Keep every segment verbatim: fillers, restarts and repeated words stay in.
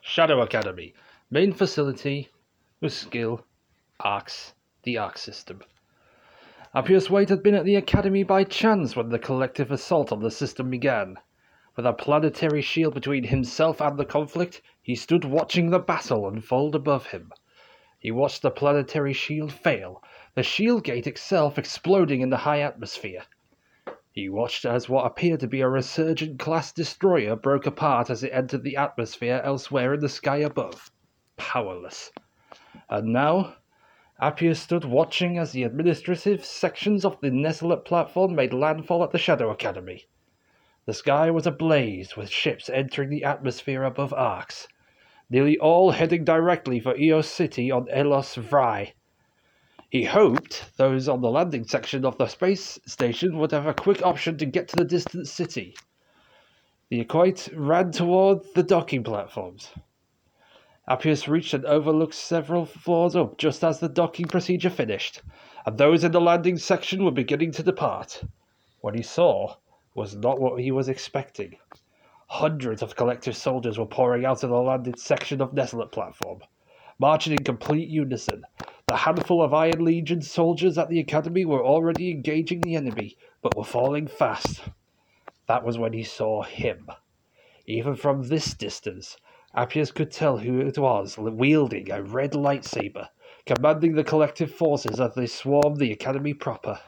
Shadow Academy. Main facility. Muskil. Arx. The Arc System. Appius Waite had been at the Academy by chance when the collective assault on the system began. With a planetary shield between himself and the conflict, he stood watching the battle unfold above him. He watched the planetary shield fail, the shield gate itself exploding in the high atmosphere. He watched as what appeared to be a Resurgent-class destroyer broke apart as it entered the atmosphere elsewhere in the sky above. Powerless. And now, Appius stood watching as the administrative sections of the Nesolate platform made landfall at the Shadow Academy. The sky was ablaze with ships entering the atmosphere above Arx, nearly all heading directly for Eos City on Elos Vry. He hoped those on the landing section of the space station would have a quick option to get to the distant city. The Equate ran toward the docking platforms. Appius reached and overlooked several floors up just as the docking procedure finished, and those in the landing section were beginning to depart. What he saw was not what he was expecting. Hundreds of collective soldiers were pouring out of the landing section of Nesolate platform, marching in complete unison. The handful of Iron Legion soldiers at the Academy were already engaging the enemy, but were falling fast. That was when he saw him. Even from this distance, Appius could tell who it was wielding a red lightsaber, commanding the collective forces as they swarmed the Academy proper.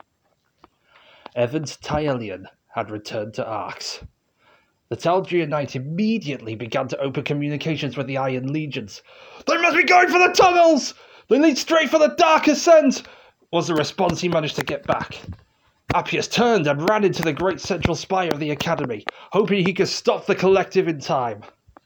Evans Tyelian had returned to Arx. The Tal'Drian Knight immediately began to open communications with the Iron Legions. "They must be going for the tunnels! They lead straight for the Dark Ascent!" was the response he managed to get back. Appius turned and ran into the great central spire of the Academy, hoping he could stop the collective in time.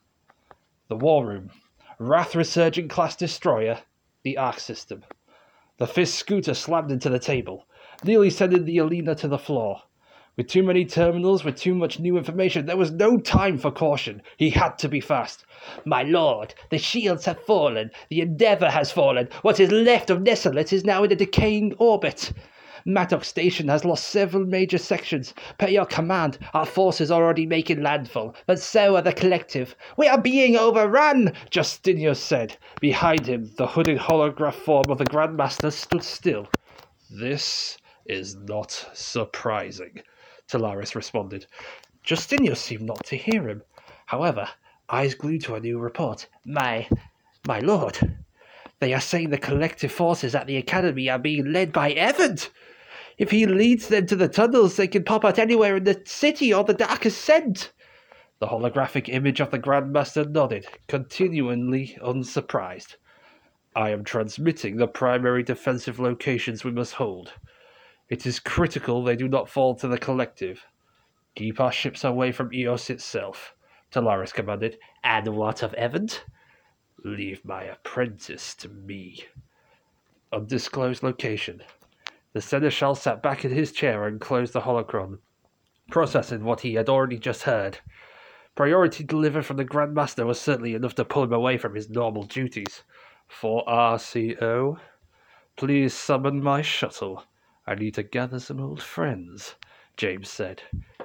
The War Room. Wrath Resurgent-class destroyer. The Arc System. The Fist scooter slammed into the table, nearly sending the Alina to the floor. With too many terminals, with too much new information, there was no time for caution. He had to be fast. "My lord, the shields have fallen. The Endeavour has fallen. What is left of Nesolate is now in a decaying orbit. Madoc Station has lost several major sections. Per your command, our forces are already making landfall, but so are the collective. We are being overrun," Justinius said. Behind him, the hooded holograph form of the Grandmaster stood still. "This is not surprising," Talaris responded. Justinius seemed not to hear him. However, eyes glued to a new report. My, my lord, they are saying the collective forces at the Academy are being led by Evan. If he leads them to the tunnels, they can pop out anywhere in the city or the Dark Ascent." The holographic image of the Grandmaster nodded, continually unsurprised. "I am transmitting the primary defensive locations we must hold. It is critical they do not fall to the collective. Keep our ships away from Eos itself," Talaris commanded. "And what of Evan?" "Leave my apprentice to me." Undisclosed location. The Seneschal sat back in his chair and closed the holocron, processing what he had already just heard. Priority delivered from the Grandmaster was certainly enough to pull him away from his normal duties. "For R C O, please summon my shuttle. I need to gather some old friends," James said.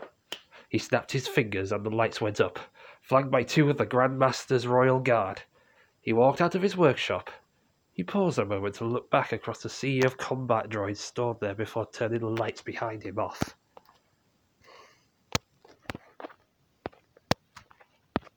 He snapped his fingers and the lights went up, flanked by two of the Grandmaster's royal guard. He walked out of his workshop. He paused a moment to look back across the sea of combat droids stored there before turning the lights behind him off.